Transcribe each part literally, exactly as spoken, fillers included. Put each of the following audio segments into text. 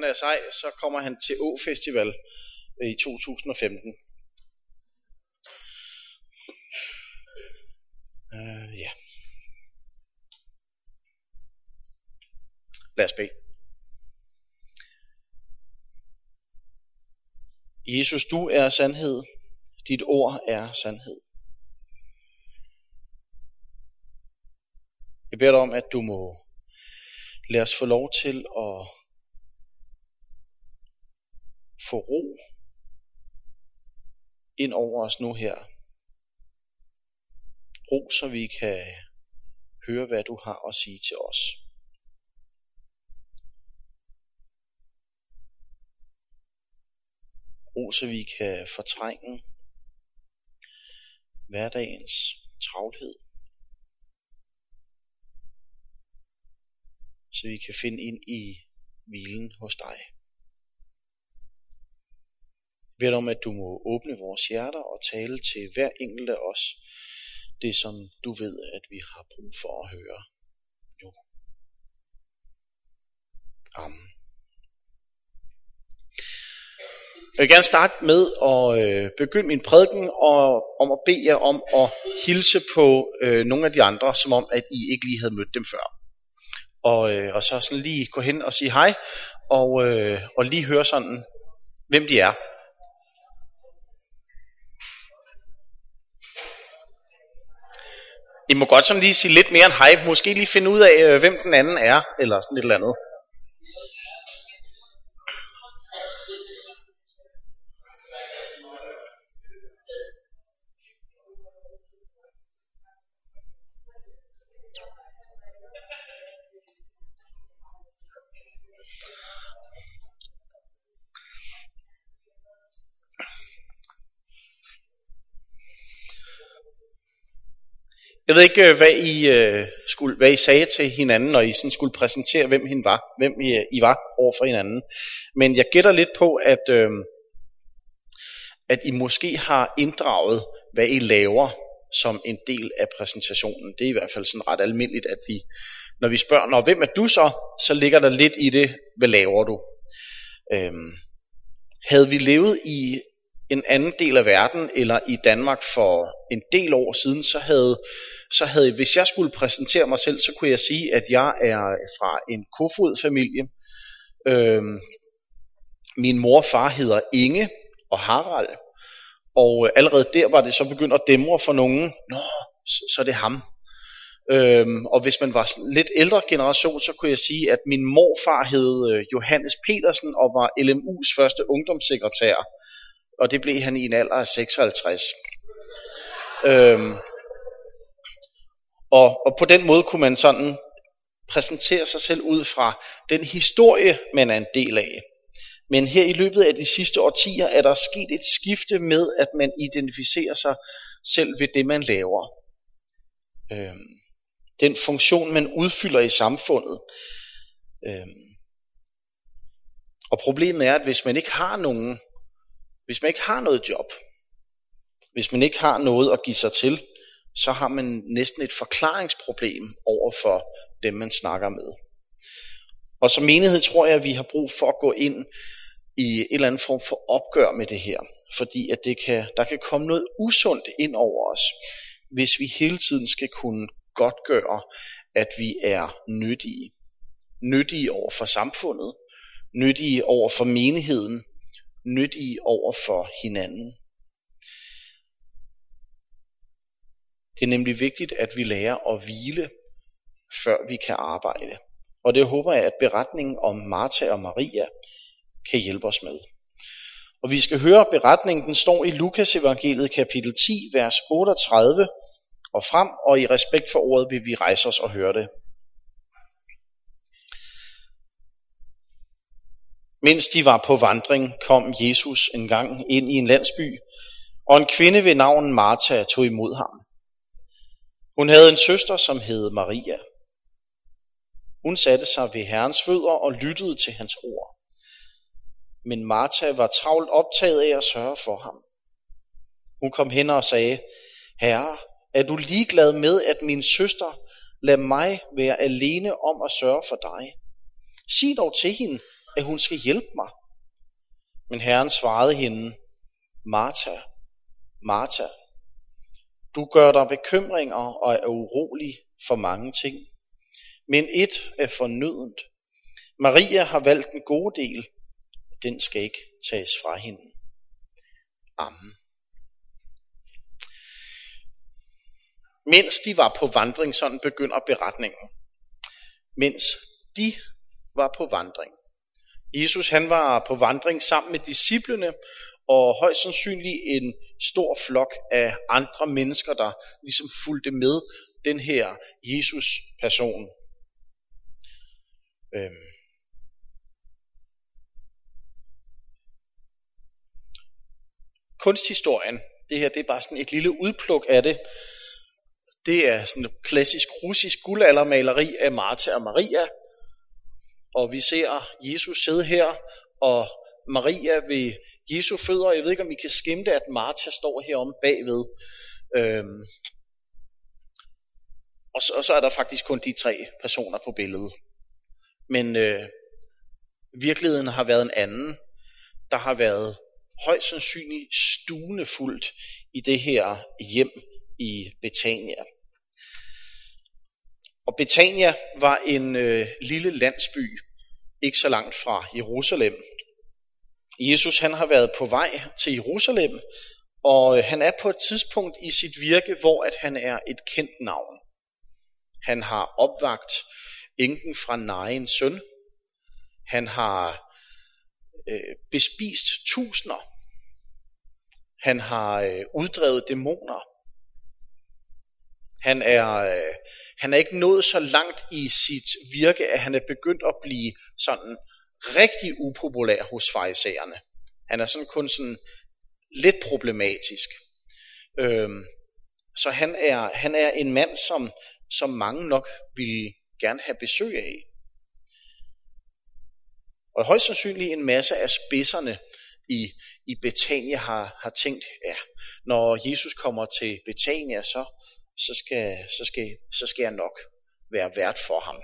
er sej, så kommer han til Å Festival i to tusind og femten. Uh, ja. Lad os bede. Jesus, du er sandhed. Dit ord er sandhed. Jeg beder dig om, at du må lade os få lov til at få ro ind over os nu her. Ro, så vi kan høre, hvad du har at sige til os. Ro, så vi kan fortrænge hverdagens travlhed. Så vi kan finde ind i hvilen hos dig. Jeg beder dig om, at du må åbne vores hjerter og tale til hver enkelt af os, det som du ved, at vi har brug for at høre nu. Amen. Jeg vil gerne starte med at øh, begynde min prædiken og om at bede jer om at hilse på øh, nogle af de andre, som om at I ikke lige havde mødt dem før. Og, øh, og så sådan lige gå hen og sige hej, og, øh, og lige høre sådan, hvem de er. I må godt sådan lige sige lidt mere end hej, måske lige finde ud af, øh, hvem den anden er, eller sådan et eller andet. Jeg ved ikke, hvad I, øh, skulle, hvad I sagde til hinanden, når I sådan skulle præsentere, hvem I var, hvem I, I var over for hinanden. Men jeg gætter lidt på, at, øh, at I måske har inddraget, hvad I laver som en del af præsentationen. Det er i hvert fald sådan ret almindeligt, at vi, når vi spørger, når hvem er du så, så ligger der lidt i det, hvad laver du? Øh, havde vi levet i en anden del af verden, eller i Danmark for en del år siden, så havde, så havde, hvis jeg skulle præsentere mig selv, så kunne jeg sige, at jeg er fra en Kofod-familie. Øhm, min mor og far hedder Inge og Harald, og allerede der var det så begyndt at dæmre for nogen. Nå, så, så er det ham. Øhm, og hvis man var lidt ældre generation, så kunne jeg sige, at min morfar hed Johannes Petersen og var L M U's første ungdomssekretær. Og det blev han i en alder af seksoghalvtreds. Øhm, og, og på den måde kunne man sådan præsentere sig selv ud fra den historie, man er en del af. Men her i løbet af de sidste årtier er der sket et skifte med, at man identificerer sig selv ved det, man laver. Øhm, den funktion, man udfylder i samfundet. Øhm, og problemet er, at hvis man ikke har nogen Hvis man ikke har noget job, hvis man ikke har noget at give sig til, så har man næsten et forklaringsproblem over for dem, man snakker med. Og som menighed tror jeg, at vi har brug for at gå ind i en eller anden form for opgør med det her. Fordi at det kan, der kan komme noget usundt ind over os, hvis vi hele tiden skal kunne godtgøre, at vi er nyttige. Nyttige over for samfundet, nyttige over for menigheden, nyttige over for hinanden. Det er nemlig vigtigt, at vi lærer at hvile, før vi kan arbejde. Og det håber jeg, at beretningen om Martha og Maria kan hjælpe os med. Og vi skal høre beretningen, den står i Lukas evangeliet kapitel ti, vers otteogtredive og frem, og i respekt for ordet vil vi rejse os og høre det. Mens de var på vandring, kom Jesus en gang ind i en landsby, og en kvinde ved navn Martha tog imod ham. Hun havde en søster, som hed Maria. Hun satte sig ved Herrens fødder og lyttede til hans ord. Men Martha var travlt optaget af at sørge for ham. Hun kom hen og sagde, Herre, er du ligeglad med, at min søster lader mig være alene om at sørge for dig? Sig dog til hende, at hun skal hjælpe mig. Men Herren svarede hende, Martha, Martha, du gør dig bekymringer og er urolig for mange ting. Men et er fornødent. Maria har valgt en god del, og den skal ikke tages fra hende. Amen. Mens de var på vandring, sådan begynder beretningen. Mens de var på vandring. Jesus han var på vandring sammen med disciplene, og højst sandsynligt en stor flok af andre mennesker, der ligesom fulgte med den her Jesus-person. Øhm. Kunsthistorien, det her det er bare sådan et lille udpluk af det. Det er sådan et klassisk russisk guldaldermaleri af Martha og Maria. Og vi ser Jesus sidde her, og Maria ved Jesu fødder. Jeg ved ikke, om I kan skimte, at Martha står heromme bagved. Øhm. Og, så, og så er der faktisk kun de tre personer på billedet. Men øh, virkeligheden har været en anden. Der har været højst sandsynligt stuende fuldt i det her hjem i Betania. Og Betania var en øh, lille landsby, ikke så langt fra Jerusalem. Jesus han har været på vej til Jerusalem, og øh, han er på et tidspunkt i sit virke, hvor at han er et kendt navn. Han har opvagt enken fra Nains søn. Han har øh, bespist tusinder. Han har øh, uddrevet dæmoner. Han er, øh, han er ikke nået så langt i sit virke, at han er begyndt at blive sådan rigtig upopulær hos farisæerne. Han er sådan kun sådan lidt problematisk. Øhm, så han er, han er en mand, som, som mange nok ville gerne have besøg af. Og højst sandsynligt en masse af spidserne i, i Betania har, har tænkt, ja, når Jesus kommer til Betania, så, så, skal, så, skal, så skal jeg nok være vært for ham.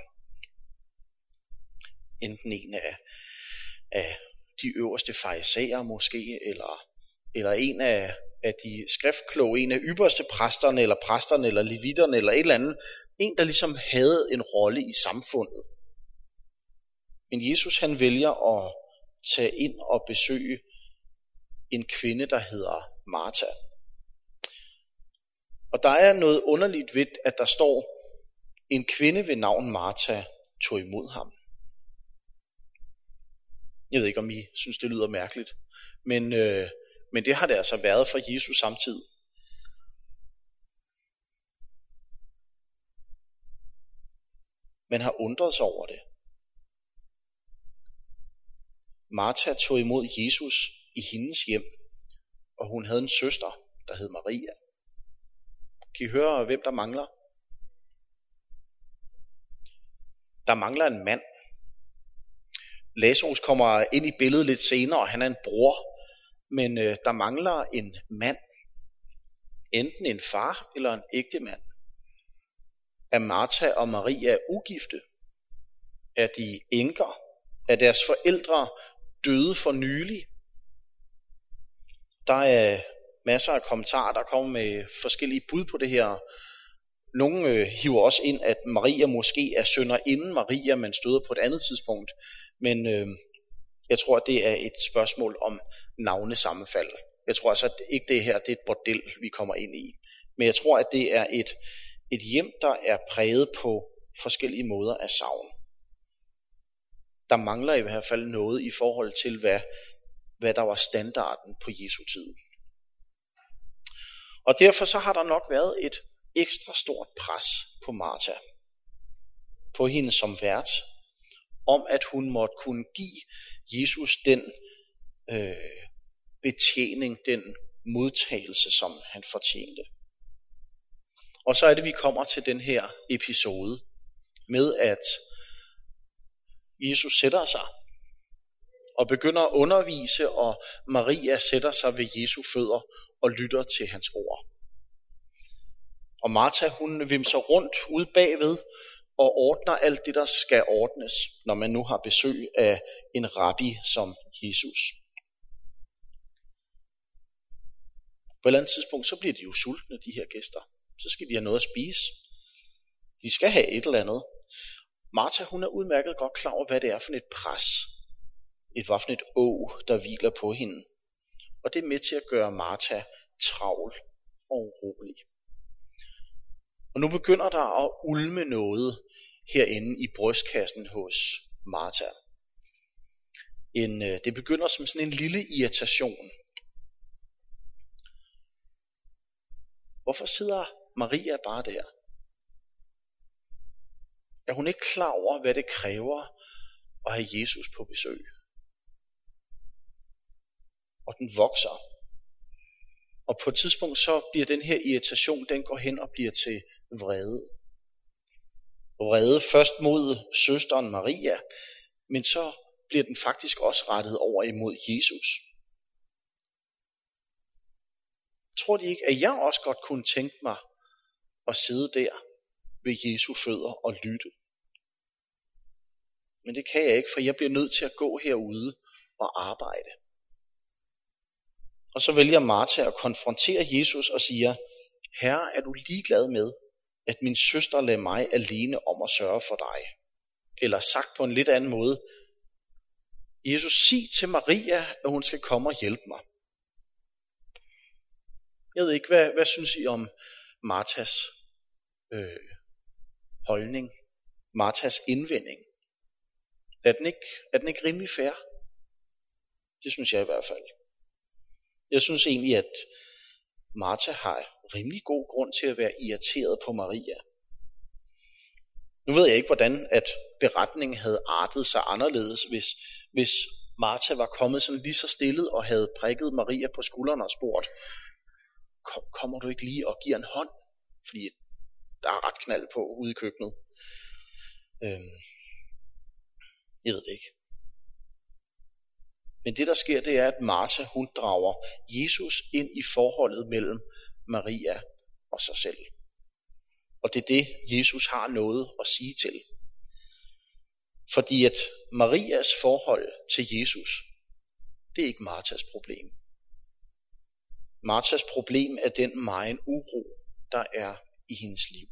Enten en af, af de øverste farisæer måske, eller, eller en af, af de skriftkloge, en af ypperste præsterne, eller præsterne, eller levitterne, eller et eller andet. En, der ligesom havde en rolle i samfundet. Men Jesus han vælger at tage ind og besøge en kvinde, der hedder Martha. Og der er noget underligt ved, at der står, en kvinde ved navn Martha tog imod ham. Jeg ved ikke, om I synes, det lyder mærkeligt. Men, øh, men det har det altså været for Jesus samtidig. Man har undret sig over det. Martha tog imod Jesus i hendes hjem, og hun havde en søster, der hed Maria. Kan I høre, hvem der mangler? Der mangler en mand. Lazarus kommer ind i billedet lidt senere, og han er en bror. Men øh, der mangler en mand. Enten en far eller en ægtemand. Er Martha og Maria ugifte? Er de enker? Er deres forældre døde for nylig? Der er masser af kommentarer, der kommer med forskellige bud på det her. Nogle øh, hiver også ind, at Maria måske er sønderinden Maria, men støder på et andet tidspunkt. Men øh, jeg tror, at det er et spørgsmål om navnesammenfald. Jeg tror altså, at ikke det her det er et bordel, vi kommer ind i. Men jeg tror, at det er et, et hjem, der er præget på forskellige måder af savn. Der mangler i hvert fald noget i forhold til, hvad, hvad der var standarden på Jesu tid. Og derfor så har der nok været et ekstra stort pres på Martha, på hende som vært, om at hun måtte kunne give Jesus den øh, betjening, den modtagelse, som han fortjente. Og så er det, vi kommer til den her episode med, at Jesus sætter sig og begynder at undervise, og Maria sætter sig ved Jesu fødder og lytter til hans ord. Og Martha, hun vimser rundt ude bagved og ordner alt det, der skal ordnes, når man nu har besøg af en rabbi som Jesus. På et eller andet tidspunkt, så bliver de jo sultne, de her gæster. Så skal de have noget at spise. De skal have et eller andet. Martha, hun er udmærket godt klar over, hvad det er for et pres. Et hvad for et åg, der hviler på hende. Og det er med til at gøre Martha travl og urolig. Og nu begynder der at ulme noget herinde i brystkassen hos Martha. En, det begynder som sådan en lille irritation. Hvorfor sidder Maria bare der? Er hun ikke klar over, hvad det kræver at have Jesus på besøg? Og den vokser. Og på et tidspunkt så bliver den her irritation, den går hen og bliver til vrede. Vrede først mod søsteren Maria, men så bliver den faktisk også rettet over imod Jesus. Tror de ikke, at jeg også godt kunne tænke mig at sidde der ved Jesu fødder og lytte? Men det kan jeg ikke, for jeg bliver nødt til at gå herude og arbejde. Og så vælger Martha at konfrontere Jesus og siger, Herre, er du ligeglad med, at min søster lader mig alene om at sørge for dig? Eller sagt på en lidt anden måde, Jesus, sig til Maria, at hun skal komme og hjælpe mig. Jeg ved ikke, hvad, hvad synes I om Marthas øh, holdning? Marthas indvending? Er den, ikke, er den ikke rimelig fair? Det synes jeg i hvert fald. Jeg synes egentlig, at Martha har rimelig god grund til at være irriteret på Maria. Nu ved jeg ikke, hvordan at beretningen havde artet sig anderledes, hvis, hvis Martha var kommet sådan lige så stillet og havde prikket Maria på skulderen og spurgt, Kom, kommer du ikke lige og giver en hånd? Fordi der er ret knald på ude i køkkenet. Øhm, jeg ved det ikke. Men det der sker, det er, at Martha, hun drager Jesus ind i forholdet mellem Maria og sig selv. Og det er det, Jesus har noget at sige til. Fordi at Marias forhold til Jesus, det er ikke Marthas problem. Marthas problem er den megen uro, der er i hendes liv.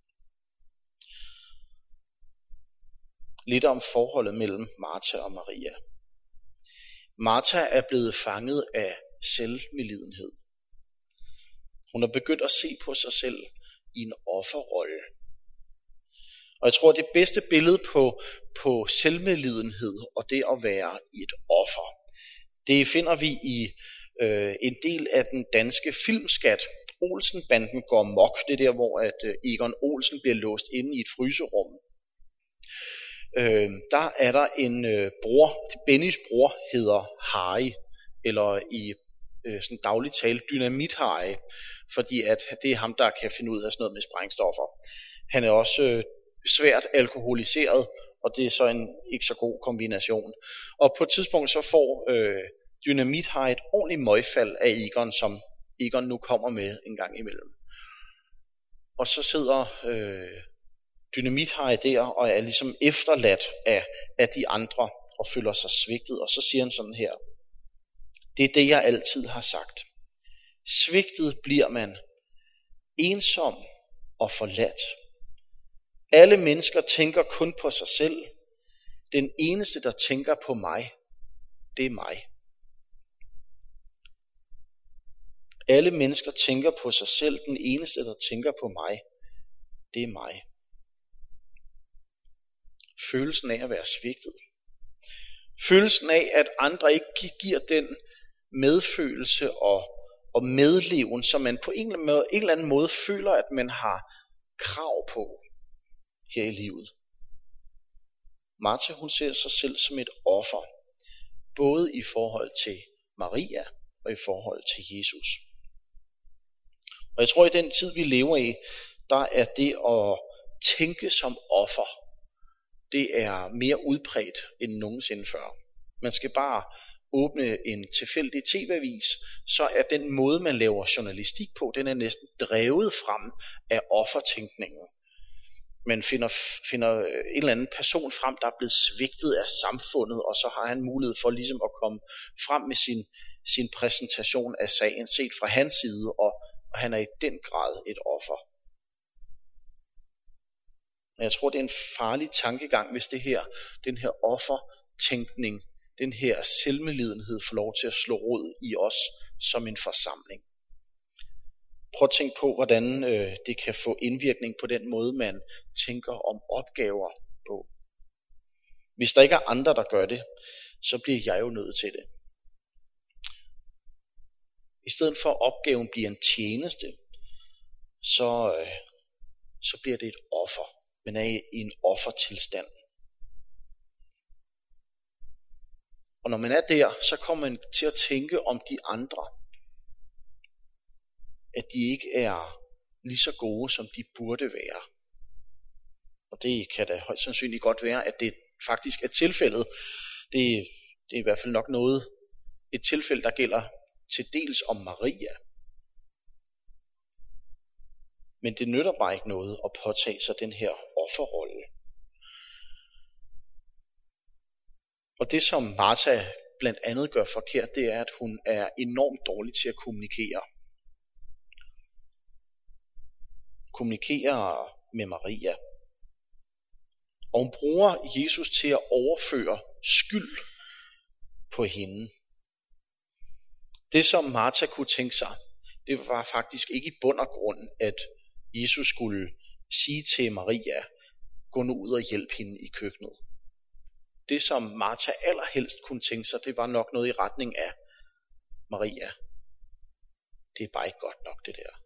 Lidt om forholdet mellem Martha og Maria. Martha er blevet fanget af selvmedlidenhed. Hun er begyndt at se på sig selv i en offerrolle. Og jeg tror, det bedste billede på, på selvmedlidenhed og det at være i et offer, det finder vi i øh, en del af den danske filmskat. Olsen-banden går mok. Det er der, hvor at, øh, Egon Olsen bliver låst inde i et fryserum. Øh, der er der en øh, bror, Bennys bror hedder Harry, eller i øh, sådan daglig tale Dynamit Harry, fordi at det er ham, der kan finde ud af sådan noget med sprængstoffer. Han er også øh, svært alkoholiseret, og det er så en ikke så god kombination. Og på et tidspunkt så får øh, Dynamit Harry et ordentligt møgfald af Egon, som Egon nu kommer med en gang imellem. Og så sidder øh, Dynamit Harry der og er ligesom efterladt af, af de andre og føler sig svigtet. Og så siger han sådan her: det er det, jeg altid har sagt. Svigtet bliver man, ensom og forladt. Alle mennesker tænker kun på sig selv. Den eneste, der tænker på mig, det er mig. Alle mennesker tænker på sig selv. Den eneste, der tænker på mig, det er mig. Følelsen af at være svigtet. Følelsen af, at andre ikke giver den medfølelse og, og medleven, som man på en eller, anden måde, en eller anden måde føler, at man har krav på her i livet. Martha, hun ser sig selv som et offer, både i forhold til Maria og i forhold til Jesus. Og jeg tror, i den tid, vi lever i, der er det at tænke som offer, det er mere udbredt end nogensinde før. Man skal bare åbne en tilfældig tv-avis, så er den måde, man laver journalistik på, den er næsten drevet frem af offertænkningen. man finder, finder en eller anden person frem, der er blevet svigtet af samfundet, og så har han mulighed for ligesom at komme frem med sin, sin præsentation af sagen, set fra hans side, og, og han er i den grad et offer. Jeg tror, det er en farlig tankegang, hvis det her, den her offertænkning, den her selvmedlidenhed får lov til at slå rod i os som en forsamling. Prøv at tænke på, hvordan øh, det kan få indvirkning på den måde, man tænker om opgaver på. Hvis der ikke er andre, der gør det, så bliver jeg jo nødt til det. I stedet for at opgaven bliver en tjeneste, så, øh, så bliver det et offer. Man er i en offertilstand. Og når man er der, så kommer man til at tænke om de andre, at de ikke er lige så gode, som de burde være. Og det kan da højst sandsynligt godt være, at det faktisk er tilfældet. Det, det er i hvert fald nok noget, et tilfælde, der gælder til dels om Maria. Men det nytter bare ikke noget at påtage sig den her offerrolle. Og det som Martha blandt andet gør forkert, det er, at hun er enormt dårlig til at kommunikere. Kommunikere med Maria. Og hun bruger Jesus til at overføre skyld på hende. Det som Martha kunne tænke sig, det var faktisk ikke i bund og grund, at Jesus skulle sige til Maria, gå nu ud og hjælp hende i køkkenet. Det som Martha allerhelst kunne tænke sig, det var nok noget i retning af Maria. Det er bare ikke godt nok det der.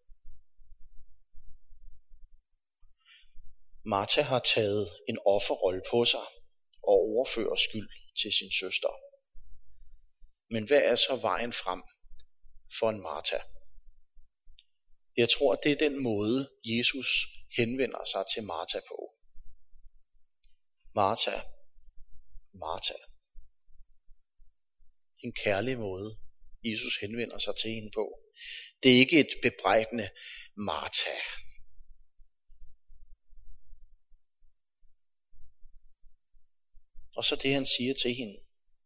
Martha har taget en offerrolle på sig og overfører skyld til sin søster. Men hvad er så vejen frem for en Martha? Jeg tror, at det er den måde, Jesus henvender sig til Martha på. Martha, Martha. En kærlig måde, Jesus henvender sig til hende på. Det er ikke et bebrejdende Martha. Og så det, han siger til hende.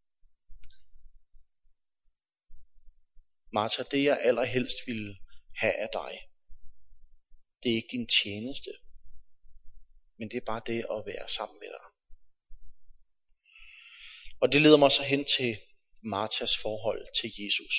Martha, det jeg allerhelst ville have af dig, det er ikke din tjeneste, men det er bare det at være sammen med dig. Og det leder mig så hen til Marthas forhold til Jesus.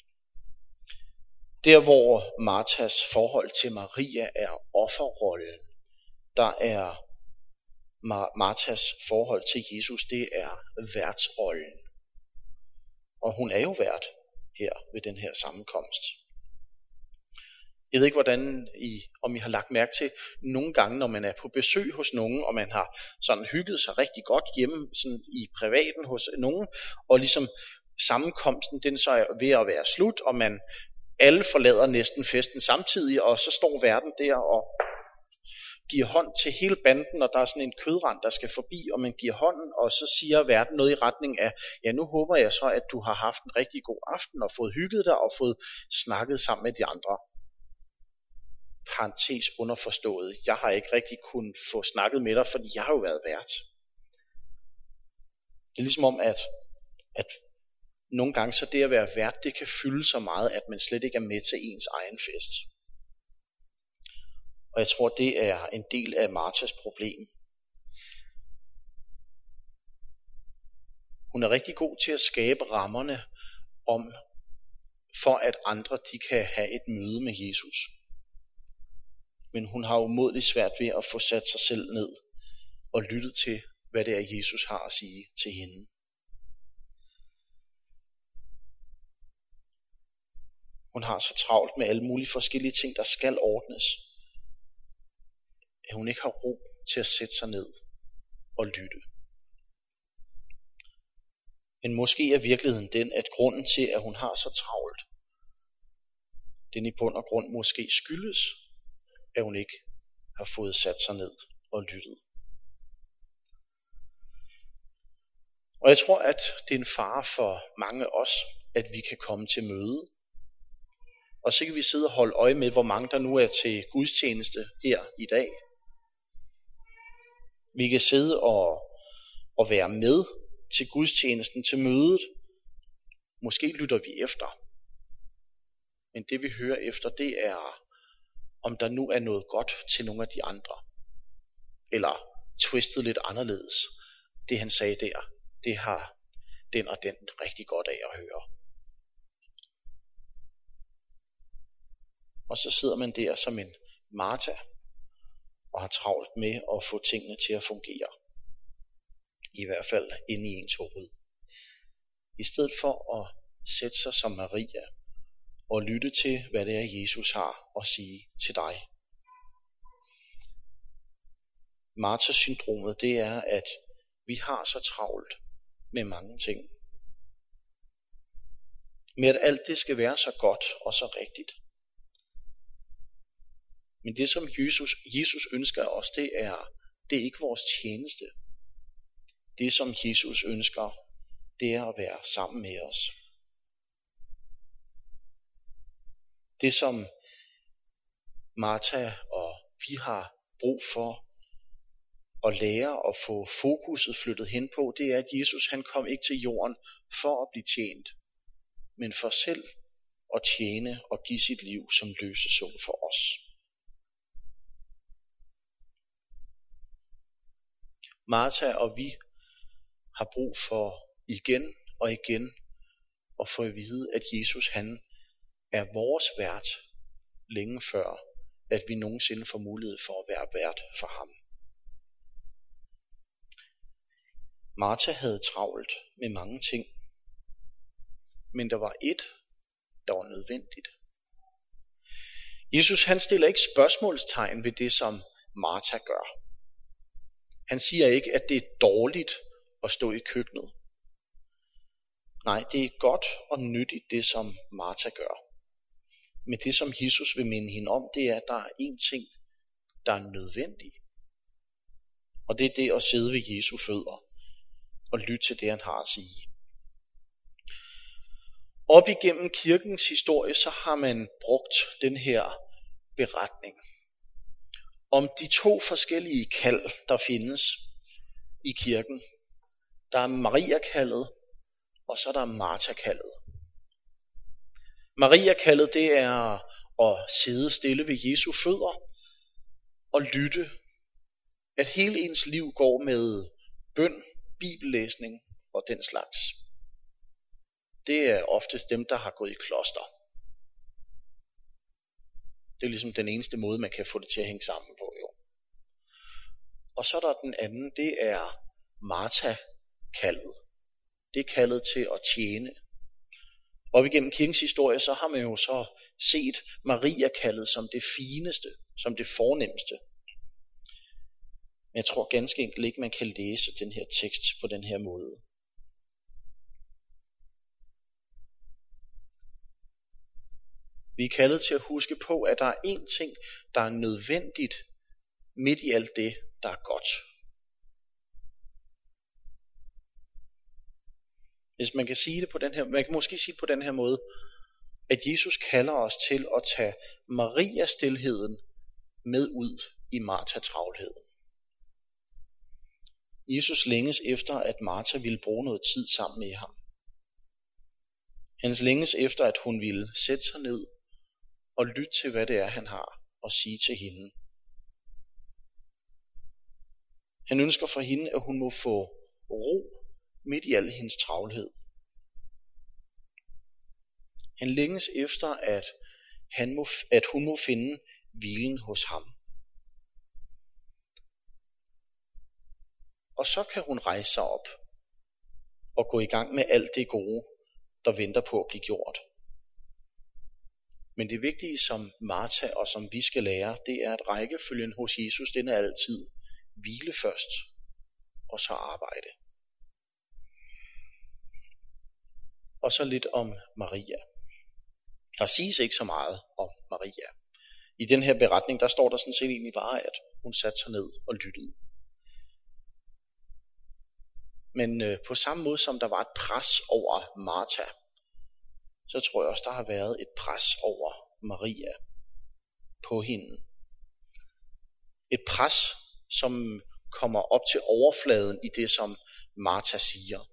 Der hvor Marthas forhold til Maria er offerrollen, der er Marthas forhold til Jesus, det er værtsrollen. Og hun er jo vært her ved den her sammenkomst. Jeg ved ikke, hvordan I, om I har lagt mærke til, nogle gange, når man er på besøg hos nogen, og man har sådan hygget sig rigtig godt hjemme sådan i privaten hos nogen, og ligesom sammenkomsten, den så er ved at være slut, og man alle forlader næsten festen samtidig, og så står verden der og giver hånd til hele banden, og der er sådan en kødrand, der skal forbi, og man giver hånden, og så siger verden noget i retning af, ja, nu håber jeg så, at du har haft en rigtig god aften, og fået hygget dig, og fået snakket sammen med de andre. Parentes underforstået. Jeg har ikke rigtig kunnet få snakket med dig, fordi jeg har jo været vært. Det er ligesom om, at, at nogle gange så det at være vært, det kan fylde så meget, at man slet ikke er med til ens egen fest. Og jeg tror, det er en del af Marthas problem. Hun er rigtig god til at skabe rammerne om, for at andre de kan have et møde med Jesus. Men hun har umådeligt svært ved at få sat sig selv ned og lyttet til, hvad det er, Jesus har at sige til hende. Hun har så travlt med alle mulige forskellige ting, der skal ordnes, at hun ikke har ro til at sætte sig ned og lytte. Men måske er virkeligheden den, at grunden til, at hun har så travlt, den i bund og grund måske skyldes, at hun ikke har fået sat sig ned og lyttet. Og jeg tror, at det er en fare for mange af os, at vi kan komme til møde, og så kan vi sidde og holde øje med, hvor mange der nu er til gudstjeneste her i dag. Vi kan sidde og, og være med til gudstjenesten, til mødet. Måske lytter vi efter. Men det vi hører efter, det er, om der nu er noget godt til nogle af de andre. Eller twistet lidt anderledes. Det han sagde der, det har den og den rigtig godt af at høre. Og så sidder man der som en Martha og har travlt med at få tingene til at fungere. I hvert fald inde i ens hoved. I stedet for at sætte sig som Maria og lytte til, hvad det er, Jesus har at sige til dig. Martha-syndromet, det er, at vi har så travlt med mange ting. Med at alt det skal være så godt og så rigtigt. Men det som Jesus, Jesus ønsker af os, det er, det er ikke vores tjeneste. Det som Jesus ønsker, det er at være sammen med os. Det som Martha og vi har brug for at lære og få fokuset flyttet hen på, det er, at Jesus han kom ikke til jorden for at blive tjent, men for selv at tjene og give sit liv som løsesum for os. Martha og vi har brug for igen og igen at få at vide, at Jesus han er vores vært længe før, at vi nogensinde får mulighed for at være vært for ham. Martha havde travlt med mange ting, men der var et, der var nødvendigt. Jesus han stiller ikke spørgsmålstegn ved det, som Martha gør. Han siger ikke, at det er dårligt at stå i køkkenet. Nej, det er godt og nyttigt, det som Martha gør. Men det, som Jesus vil minde hende om, det er, at der er en ting, der er nødvendig. Og det er det at sidde ved Jesu fødder og lytte til det, han har at sige. Op igennem kirkens historie, så har man brugt den her beretning om de to forskellige kald, der findes i kirken. Der er Maria-kaldet, og så er der Martha-kaldet. Maria-kaldet, det er at sidde stille ved Jesu fødder og lytte. At hele ens liv går med bøn, bibellæsning og den slags. Det er oftest dem, der har gået i kloster. Det er ligesom den eneste måde, man kan få det til at hænge sammen på, jo. Og så er der den anden, det er Martha-kaldet. Det er kaldet til at tjene. Og igennem kirkens historie, så har man jo så set Maria-kaldet som det fineste, som det fornemmeste. Men jeg tror ganske enkelt ikke, man kan læse den her tekst på den her måde. Vi er kaldet til at huske på, at der er én ting, der er nødvendigt midt i alt det, der er godt. Hvis man kan sige det på den her, man kan måske sige det på den her måde, at Jesus kalder os til at tage Maria-stilheden med ud i Martha-travlheden. Jesus længes efter, at Martha ville bruge noget tid sammen med ham. Han længes efter, at hun ville sætte sig ned og lytte til, hvad det er, han har at sige til hende. Han ønsker for hende, at hun må få ro midt i al hendes travlhed. Han længes efter, at, han må, at hun må finde hvilen hos ham. Og så kan hun rejse sig op og gå i gang med alt det gode, der venter på at blive gjort. Men det vigtige, som Martha og som vi skal lære, det er, at rækkefølgen hos Jesus, den er altid hvile først, og så arbejde. Og så lidt om Maria. Der siges ikke så meget om Maria. I den her beretning, der står der sådan set egentlig bare, at hun satte sig ned og lyttede. Men øh, på samme måde som der var et pres over Martha, så tror jeg også, der har været et pres over Maria på hende. Et pres, som kommer op til overfladen i det, som Martha siger.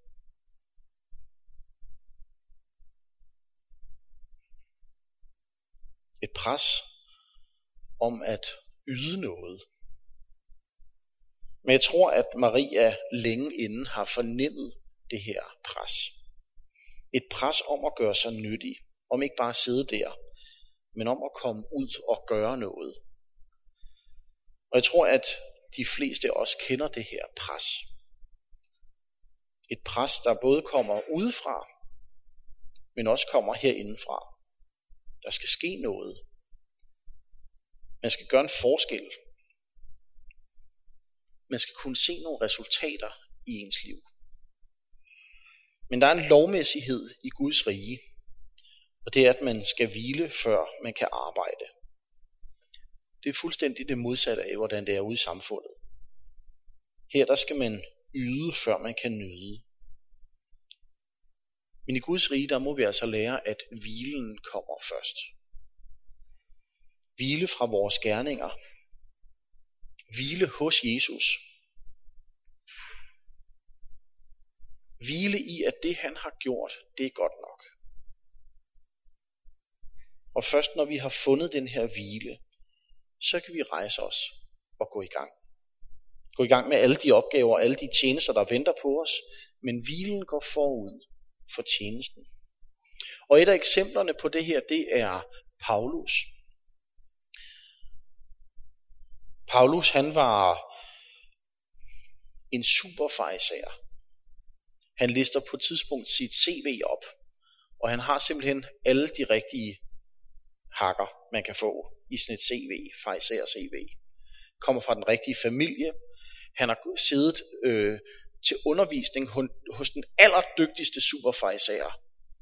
Et pres om at yde noget. Men jeg tror, at Maria længe inden har fornemmet det her pres. Et pres om at gøre sig nyttig, om ikke bare sidde der, men om at komme ud og gøre noget. Og jeg tror, at de fleste også kender det her pres. Et pres, der både kommer udefra, men også kommer herindefra. Der skal ske noget. Man skal gøre en forskel. Man skal kunne se nogle resultater i ens liv. Men der er en lovmæssighed i Guds rige, og det er, at man skal hvile, før man kan arbejde. Det er fuldstændig det modsatte af, hvordan det er ude i samfundet. Her der skal man yde, før man kan nyde. Men i Guds rige, der må vi altså lære, at hvilen kommer først. Hvile fra vores gerninger. Hvile hos Jesus. Hvile i, at det han har gjort, det er godt nok. Og først når vi har fundet den her hvile, så kan vi rejse os og gå i gang. Gå i gang med alle de opgaver, alle de tjenester, der venter på os, men hvilen går forud for tjenesten. Og et af eksemplerne på det her, det er Paulus. Paulus, han var en superfariserer. Han lister på et tidspunkt sit C V op, og han har simpelthen alle de rigtige hakker, man kan få i sådan et C V, fariserer C V. Kommer fra den rigtige familie. Han har siddet øh, til undervisning hos den allerdygtigste superfariserer.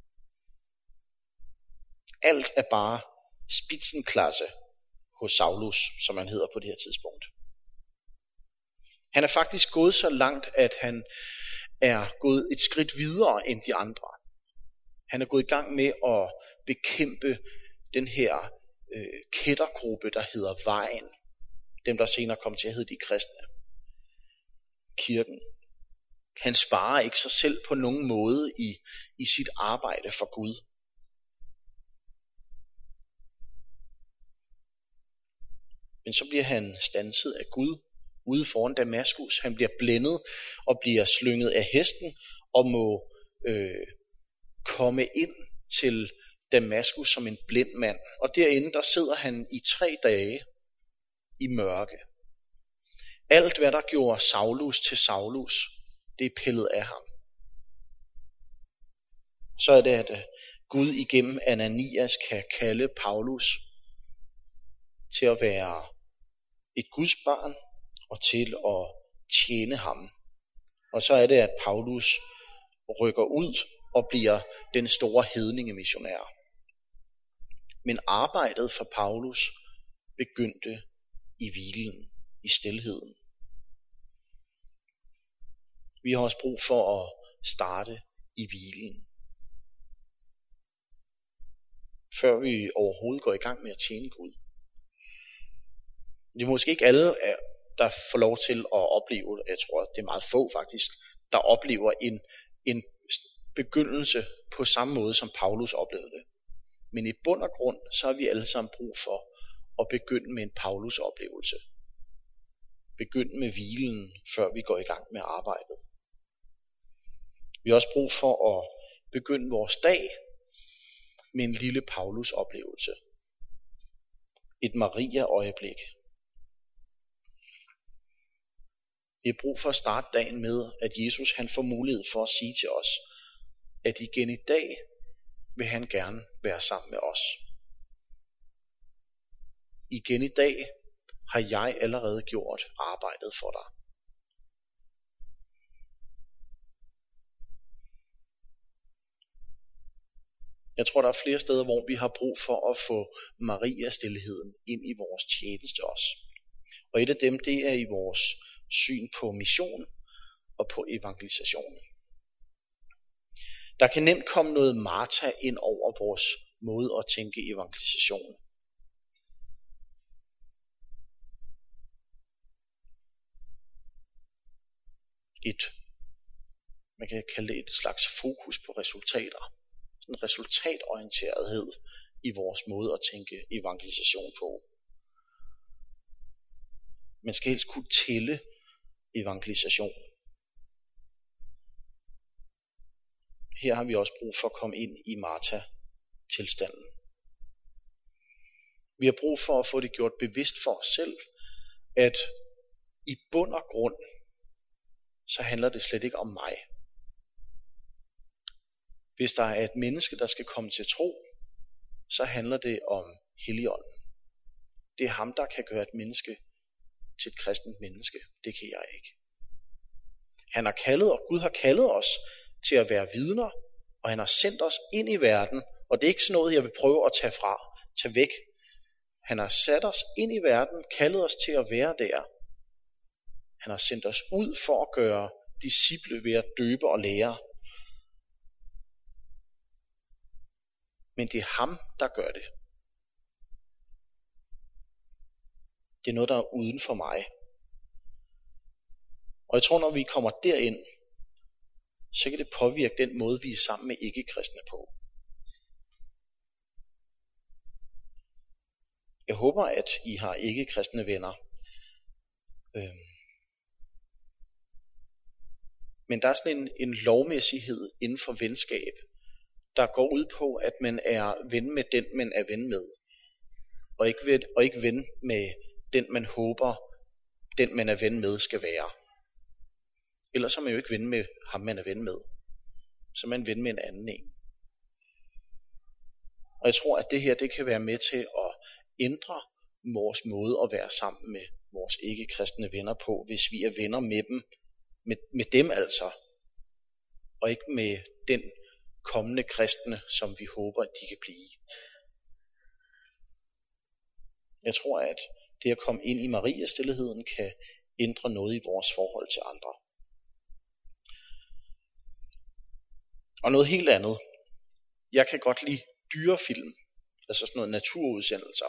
Alt er bare spitzenklasse hos Saulus, som han hedder på det her tidspunkt. Han er faktisk gået så langt, at han er gået et skridt videre end de andre. Han er gået i gang med at bekæmpe den her øh, kættergruppe, der hedder Vejen. Dem, der senere kom til at hedde de kristne. Kirken. Han sparer ikke sig selv på nogen måde i, i sit arbejde for Gud. Men så bliver han standset af Gud ude foran Damaskus. Han bliver blændet og bliver slynget af hesten og må øh, komme ind til Damaskus som en blind mand. Og derinde der sidder han i tre dage i mørke. Alt hvad der gjorde Saulus til Saulus, det er pillet af ham. Så er det, at Gud igennem Ananias kan kalde Paulus til at være et Guds barn og til at tjene ham. Og så er det, at Paulus rykker ud og bliver den store hedningemissionær. Men arbejdet for Paulus begyndte i hvilen, i stilheden. Vi har også brug for at starte i hvilen, før vi overhovedet går i gang med at tjene Gud. Det er måske ikke alle, der får lov til at opleve, jeg tror det er meget få faktisk, der oplever en, en begyndelse på samme måde som Paulus oplevede det. Men i bund og grund, så har vi alle sammen brug for at begynde med en Paulus oplevelse. Begynde med hvilen, før vi går i gang med arbejdet. Vi har også brug for at begynde vores dag med en lille Paulus oplevelse. Et Maria-øjeblik. Vi har brug for at starte dagen med, at Jesus han får mulighed for at sige til os, at igen i dag vil han gerne være sammen med os. Igen i dag har jeg allerede gjort arbejdet for dig. Jeg tror, der er flere steder, hvor vi har brug for at få Maria-stilheden ind i vores tjeneste også. Og et af dem, det er i vores syn på mission og på evangelisation. Der kan nemt komme noget Martha ind over vores måde at tænke evangelisation. et, man kan kalde det et slags fokus på resultater. Sådan en resultatorienterethed i vores måde at tænke evangelisation på. Man skal helst kunne tælle evangelisation. Her har vi også brug for at komme ind i Martha-tilstanden. Vi har brug for at få det gjort bevidst for os selv, at i bund og grund, så handler det slet ikke om mig. Hvis der er et menneske, der skal komme til tro, så handler det om Helligånden. Det er ham, der kan gøre et menneske til et kristent menneske. Det kan jeg ikke. Han har kaldet, og Gud har kaldet os til at være vidner, og han har sendt os ind i verden, og det er ikke sådan noget, jeg vil prøve at tage fra, tage væk. Han har sat os ind i verden, kaldet os til at være der. Han har sendt os ud for at gøre disciple ved at døbe og lære. Men det er ham, der gør det. Det er noget, der er uden for mig. Og jeg tror, når vi kommer derind, så kan det påvirke den måde, vi er sammen med ikke-kristne på. Jeg håber, at I har ikke-kristne venner. Øhm. Men der er sådan en, en lovmæssighed inden for venskab, der går ud på, at man er ven med den, man er ven med. Og ikke, ved, og ikke ven med den, man håber, den, man er ven med, skal være. Ellers er man jo ikke ven med ham, man er ven med. Så er man ven med en anden en. Og jeg tror, at det her, det kan være med til at ændre vores måde at være sammen med vores ikke-kristne venner på, hvis vi er venner med dem, med, med dem altså, og ikke med den kommende kristne, som vi håber, at de kan blive. Jeg tror, at det at komme ind i Maria-stilheden kan ændre noget i vores forhold til andre. Og noget helt andet. Jeg kan godt lide dyrefilm, altså sådan noget naturudsendelser.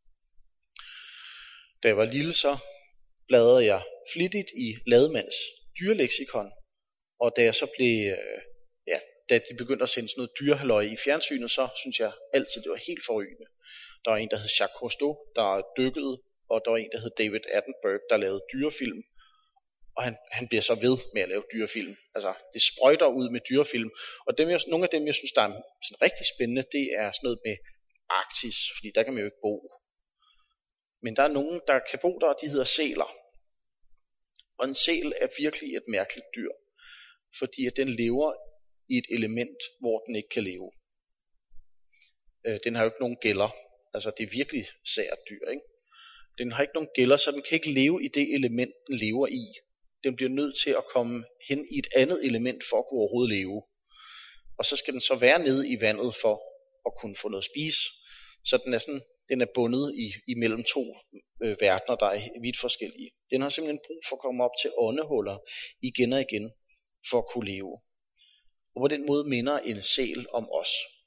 Da jeg var lille, så bladrede jeg flittigt i Lademands dyreleksikon, og da jeg så blev, ja, da de begyndte at sende sådan noget dyrehalløj i fjernsynet, så synes jeg altid, det var helt forrygende. Der var en, der hed Jacques Cousteau, der dykkede, og der var en, der hed David Attenborough, der lavede dyrefilm. Og han, han bliver så ved med at lave dyrefilm. Altså, det sprøjter ud med dyrefilm. Og dem, jeg, nogle af dem, jeg synes, der er sådan rigtig spændende, det er sådan noget med Arktis, fordi der kan man jo ikke bo. Men der er nogen, der kan bo der, og de hedder sæler. Og en sæl er virkelig et mærkeligt dyr, fordi at den lever i et element, hvor den ikke kan leve. Øh, den har jo ikke nogen gælder. Altså, det er virkelig sært dyr, ikke? Den har ikke nogen gælder, så den kan ikke leve i det element, den lever i. Den bliver nødt til at komme hen i et andet element for at kunne overhovedet leve. Og så skal den så være nede i vandet for at kunne få noget at spise. Så den er, sådan, den er bundet i, imellem to øh, verdener, der er vidt forskellige. Den har simpelthen brug for at komme op til åndehuller igen og igen for at kunne leve. Og på den måde minder en sæl om os.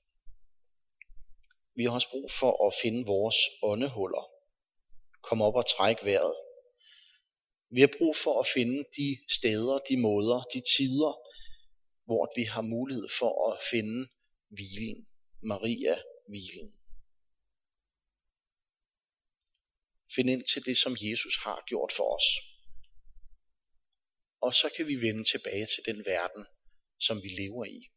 Vi har også brug for at finde vores åndehuller. Kom op og træk vejret. Vi har brug for at finde de steder, de måder, de tider, hvor vi har mulighed for at finde hvilen. Maria-hvilen. Find ind til det, som Jesus har gjort for os. Og så kan vi vende tilbage til den verden, som vi lever i.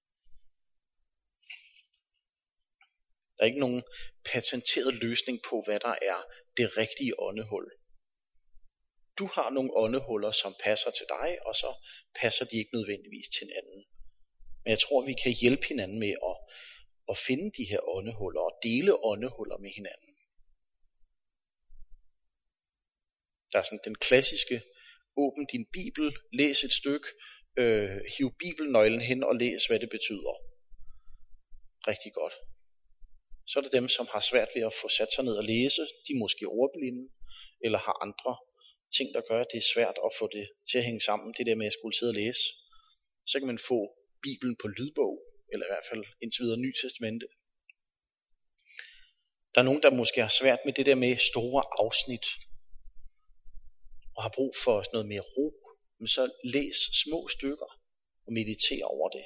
Der er ikke nogen patenteret løsning på, hvad der er det rigtige åndehul. Du har nogle åndehuller, som passer til dig, og så passer de ikke nødvendigvis til en anden. Men jeg tror, vi kan hjælpe hinanden med at, at finde de her åndehuller og dele åndehuller med hinanden. Der er sådan den klassiske, åbn din bibel, læs et stykke, øh, hiv bibelnøglen hen og læs, hvad det betyder. Rigtig godt. Så er det dem, som har svært ved at få sat sig ned og læse. De er måske ordblinde, eller har andre ting, der gør, at det er svært at få det til at hænge sammen. Det der med at skulle sidde og læse. Så kan man få Bibelen på lydbog, eller i hvert fald indtil videre Ny Testamente. Der er nogen, der måske har svært med det der med store afsnit, og har brug for noget mere ro, men så læs små stykker og mediter over det.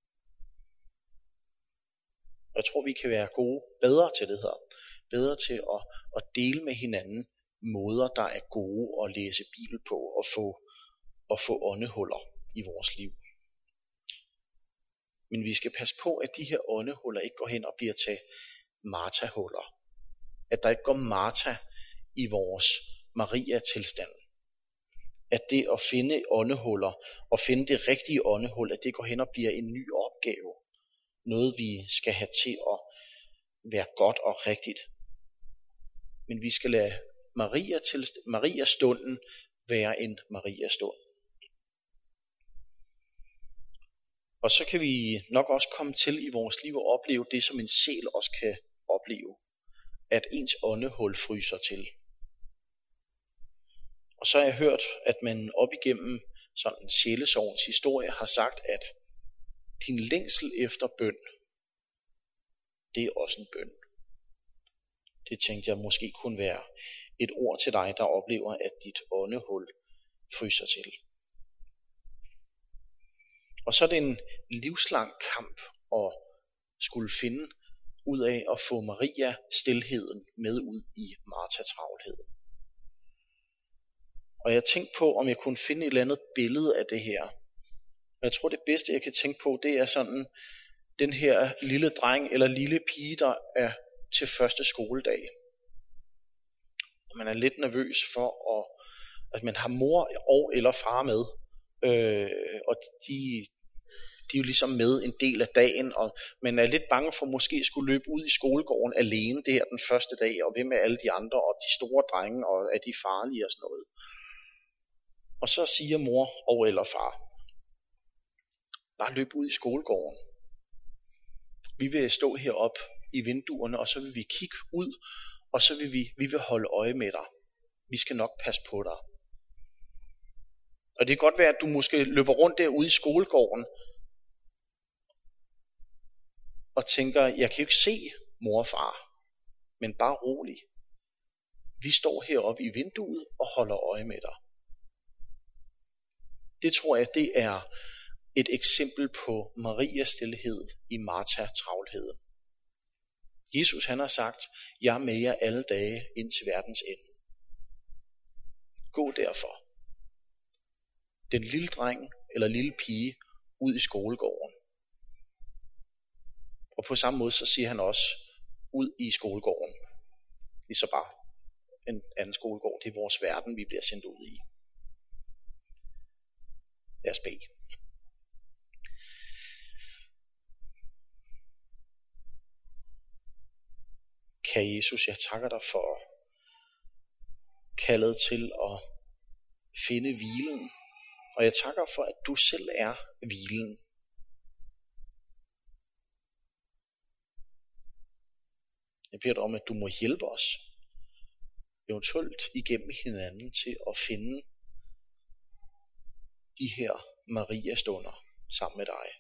Jeg tror, vi kan være gode, bedre til det her. Bedre til at, at dele med hinanden måder, der er gode at læse Bibel på og få, og få åndehuller i vores liv. Men vi skal passe på, at de her åndehuller ikke går hen og bliver til Martha-huller. At der ikke går Martha i vores Maria-tilstand. At det at finde åndehuller og finde det rigtige åndehul, at det går hen og bliver en ny opgave. Noget vi skal have til at være godt og rigtigt. Men vi skal lade Maria til, Maria-stunden være en Maria-stund. Og så kan vi nok også komme til i vores liv og opleve det, som en sjæl også kan opleve. At ens åndehul fryser til. Og så har jeg hørt, at man op igennem sådan en sjælesorgens historie har sagt, at din længsel efter bøn, det er også en bøn. Det tænkte jeg måske kunne være et ord til dig, der oplever, at dit åndehul fryser til. Og så er det en livslang kamp at skulle finde ud af at få Maria stilheden med ud i Martha travlheden. Og jeg tænkte på, om jeg kunne finde et eller andet billede af det her. Og jeg tror, det bedste, jeg kan tænke på, det er sådan den her lille dreng eller lille pige, der er til første skoledag. Og man er lidt nervøs for, at, at man har mor og eller far med. Øh, og de, de er jo ligesom med en del af dagen, og man er lidt bange for måske at skulle løbe ud i skolegården alene. Det her den første dag, og hvem er alle de andre, og de store drenge, og er de farlige og sådan noget. Og så siger mor og eller far, bare løb ud i skolegården. Vi vil stå heroppe i vinduerne, og så vil vi kigge ud, og så vil vi, vi vil holde øje med dig. Vi skal nok passe på dig. Og det kan godt være, at du måske løber rundt derude i skolegården, og tænker, jeg kan jo ikke se mor og far, men bare rolig. Vi står heroppe i vinduet og holder øje med dig. Det tror jeg, det er et eksempel på Marias stilhed i Martha travlheden. Jesus han har sagt, jeg er med jer alle dage ind til verdens ende. Gå derfor. Den lille dreng eller lille pige ud i skolegården. Og på samme måde så siger han også ud i skolegården. Det er så bare en anden skolegård. Det er vores verden, vi bliver sendt ud i. Lad os bede. Kære Jesus, jeg takker dig for kaldet til at finde hvilen. Og jeg takker for, at du selv er hvilen. Jeg beder dig om, at du må hjælpe os, eventuelt igennem hinanden, til at finde de her Maria-stunder sammen med dig.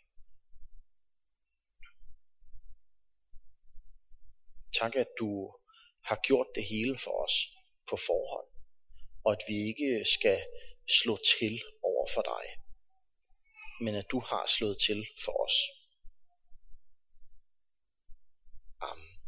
Tak, at du har gjort det hele for os på forhånd, og at vi ikke skal slå til over for dig, men at du har slået til for os. Amen.